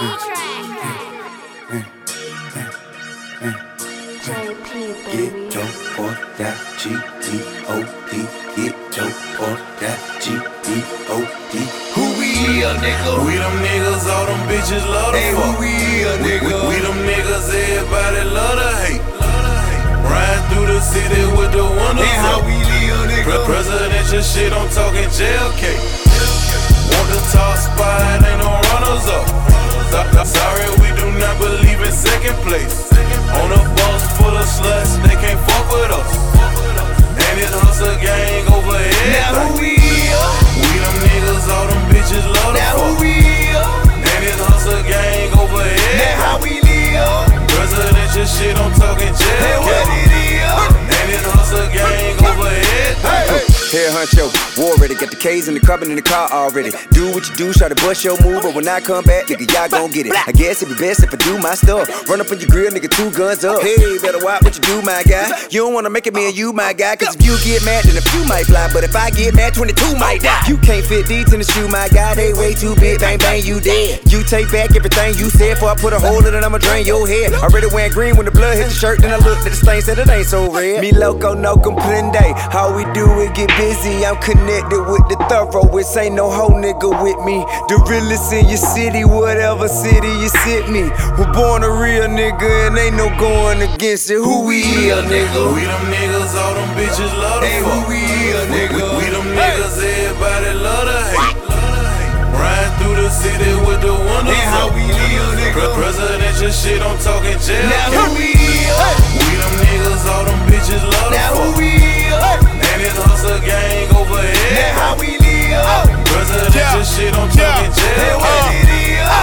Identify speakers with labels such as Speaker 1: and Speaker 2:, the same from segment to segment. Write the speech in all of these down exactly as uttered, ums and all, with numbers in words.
Speaker 1: Get dope or that G D O D. Get dope or that G D O D.
Speaker 2: Who we a nigga?
Speaker 3: We them niggas, all them bitches love to
Speaker 2: hey,
Speaker 3: fuck.
Speaker 2: Who we a nigga?
Speaker 3: We, we them niggas, everybody love to hate. Ride through the city with the windows
Speaker 2: hey, how
Speaker 3: up.
Speaker 2: we live, nigga?
Speaker 3: Pre- presidential shit, I'm talking J L K. Want the top spot, ain't no runners up. Sorry, we do not believe in second place. On a bus full of sluts, they can't fuck with us. And it's hustle gang over here.
Speaker 2: Now who we are?
Speaker 3: We them niggas, all them bitches love to
Speaker 2: now
Speaker 3: fuck.
Speaker 2: Who we are?
Speaker 3: And it's hustle gang over here.
Speaker 2: Now how we live?
Speaker 3: Presidential shit, I'm talking J L K.
Speaker 2: Hey, what it is?
Speaker 3: And it's hustle gang over here.
Speaker 2: Hey, hey.
Speaker 4: Here, Huncho, war ready, got the K's in the cupboard in the car already. Do what you do, try to bust your move, but when I come back, nigga, y'all gon' get it. I guess it'd be best if I do my stuff. Run up on your grill, nigga, two guns up. Hey, better watch what you do, my guy. You don't wanna make it me and you, my guy, cause if you get mad, then a few might fly. But if I get mad, twenty-two might die. You can't fit these in the shoe, my guy, they way too big, bang, bang, you dead. You take back everything you said, before I put a hole in it, I'ma drain your head. Already wearing green when the blood hit the shirt, then I looked at the stain, said it ain't so red. Me loco, no comprende, how we do it, get busy, I'm connected. Connected with the thoroughest, ain't no hoe nigga with me. The realest in your city, whatever city you sit me. We're born a real nigga and ain't no going against it. Who we is, nigga?
Speaker 3: We them niggas, all them bitches love to
Speaker 2: hey,
Speaker 3: fuck.
Speaker 2: Who we is, nigga?
Speaker 3: We, we them niggas, everybody love to hate. Ride through the city with the windows
Speaker 2: hey, how
Speaker 3: up.
Speaker 2: we live, nigga?
Speaker 3: Pre- presidential shit, I'm talking J L K.
Speaker 2: Now who we is?
Speaker 3: We them niggas, all them bitches love to
Speaker 2: now
Speaker 3: fuck.
Speaker 2: Who we is?
Speaker 3: And it's hustle gang over here.
Speaker 2: Now how we live?
Speaker 3: Presidential
Speaker 5: yeah.
Speaker 3: shit, I'm
Speaker 5: yeah.
Speaker 3: talking J L K.
Speaker 2: Hey, what it is?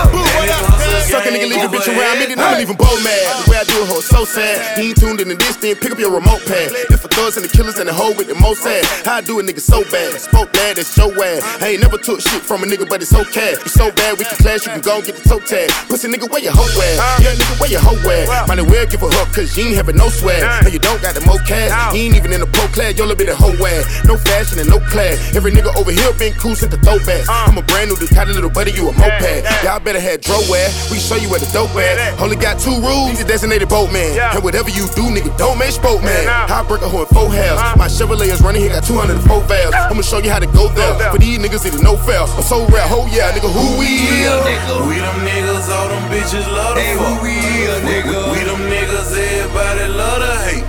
Speaker 5: Suck a nigga, leave a bitch around me, then I'ma leave him both mad. The way I do it, ho, so sad. He ain't tuned in to this, then pick up your remote pad. If for thugs and the killers and the hoe with the most sad. How I do a nigga so bad, spoke bad, that's so bad. I ain't never took shit from a nigga, but it's okay. It's so bad, we can clash, you can go and get the toe tag. Pussy nigga, where your hoe at? Yeah, nigga, where your hoe at? Might as well give a hook, cause you ain't having no swag. And you don't got the mo cash, you ain't even in the pro clad, yo, little bit of hoe ass. No fashion and no clad. Every nigga over here been cruising the throwbacks. I'm a brand new Ducati, little buddy, you a moped. Y'all better have dro wear, we show you where the dope at. Only got two rules, he's a designated boatman. And whatever you do, nigga, don't make sport man. I break a hoe in four halves. My Chevrolet is running, he got two hundred four valves. I'ma show you how to go there. For these niggas, it is no fail. I'm so rare, ho yeah, nigga, who we is?
Speaker 3: We them niggas, all them bitches love to
Speaker 2: hey,
Speaker 3: fuck.
Speaker 2: Who we is, nigga?
Speaker 3: We, we them niggas, everybody love to hate.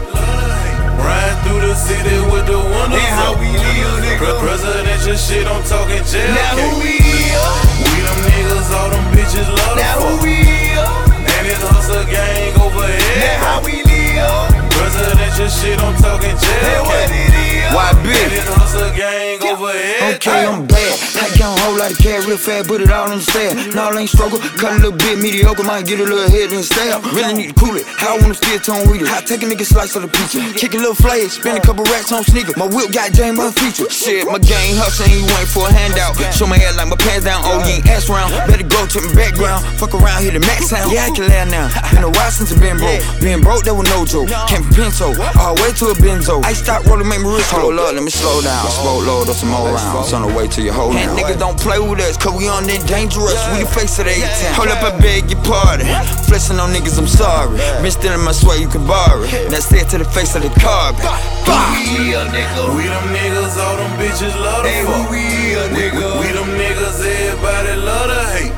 Speaker 3: Ride through the city with the windows
Speaker 2: hey, how
Speaker 3: up.
Speaker 2: we live, nigga?
Speaker 3: Pre- presidential shit, I'm talking J L K.
Speaker 2: Now who we is?
Speaker 3: We them niggas, all them bitches love to
Speaker 2: now
Speaker 3: fuck.
Speaker 2: Who we is?
Speaker 3: And it's hustle gang over here.
Speaker 2: Now how we live?
Speaker 3: Presidential shit, I'm talking J L K.
Speaker 2: Hey, what it is?
Speaker 4: Y B.
Speaker 3: And it's hustle gang over here.
Speaker 6: Okay, I'm bad. I got a whole lot of cash real fast, put it all in the stand. Now I ain't struggle, cut a little bit mediocre, might get a little head and stab. Really need to cool it. How I wanna still tone with it. How I take a nigga slice of the pizza, kick a little flag, spend a couple racks on sneakers. My whip got James Bond feature. Shit, my gang hustling, he went for a handout. Show my head like my pants down. Oh, you ain't ass round. Better go to my background. Fuck around, hit the max sound. Yeah, I can laugh now. Been a while since I been broke. Being broke, that was no joke. Came from Pinto, all the way to a benzo. I stop rolling, make me wrist roll up. Let me slow down. Smoke load or some more rounds. On the way to your whole now. Niggas don't play with us, cause we on that dangerous. We the face of the A-town. Hold up, I beg your pardon. Flexing on niggas, I'm sorry. Been stealing my sweat, you can borrow it. Now say it to the face of the carbon.
Speaker 2: Who we is, nigga?
Speaker 3: We them niggas, all them bitches love to
Speaker 2: hey,
Speaker 3: fuck.
Speaker 2: Who we is, nigga?
Speaker 3: We them niggas, everybody love to hate.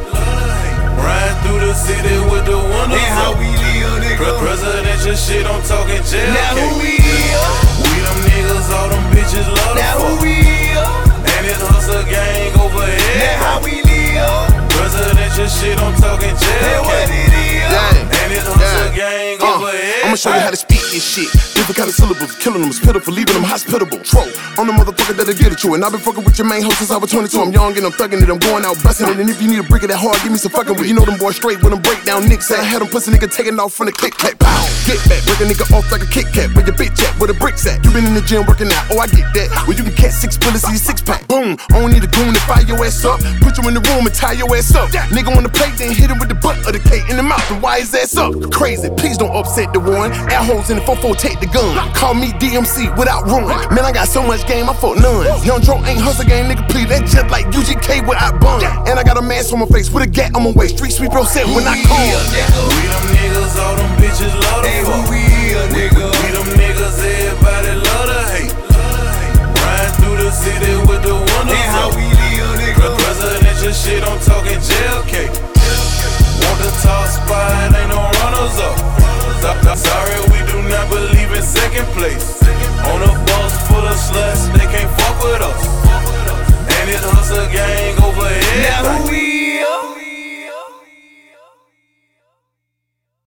Speaker 3: Ride through the city with the windows
Speaker 2: hey, how
Speaker 3: up.
Speaker 2: we live, nigga?
Speaker 3: Pre- presidential shit, I'm talking J L K.
Speaker 2: Now who we is?
Speaker 3: We them niggas, all them bitches love to
Speaker 2: Now
Speaker 3: fuck.
Speaker 2: who we is?
Speaker 3: And it's hustle gang over here.
Speaker 2: Now how we live?
Speaker 3: Presidential shit, I'm talking J
Speaker 2: Hey,
Speaker 3: L K.
Speaker 2: what it is?
Speaker 3: And it's hustle gang
Speaker 5: Uh,
Speaker 3: over here.
Speaker 5: I'ma show you how to speak this shit. Different kind of syllables, killing them is pitiful, leaving them hospitable. Troll, on the motherfucker that'll get at you. And I've been fucking with your main hoe since I was twenty-two. I'm young and I'm thugging it, I'm going out busting it. And if you need a brick of that hard, give me some fucking with. You know them boys straight with them breakdown nicks. I had them pussy nigga taking off from the click clap. Pow, get back, break a nigga off like a Kit Kat. Where your bitch at, where the bricks at? You been in the gym working out, oh I get that. Well you can catch six bullets in your six pack. Boom, I don't need a goon to fire your ass up. Put you in the room and tie your ass up. Nigga on the plate, then hit him with the butt of the cake in the mouth and wire his ass up. Crazy, please don't upset the one. Air holes in the four four, take the gun. Call me D M C without run. Man, I got so much game, I fuck none. Young Dro ain't hustle game, nigga, please. That just like U G K without bun. And I got a mask on my face with a gat on my waist. Street sweep your set when I come.
Speaker 3: We them niggas, all them bitches love to fuck.
Speaker 2: We a nigga.
Speaker 3: We them niggas, everybody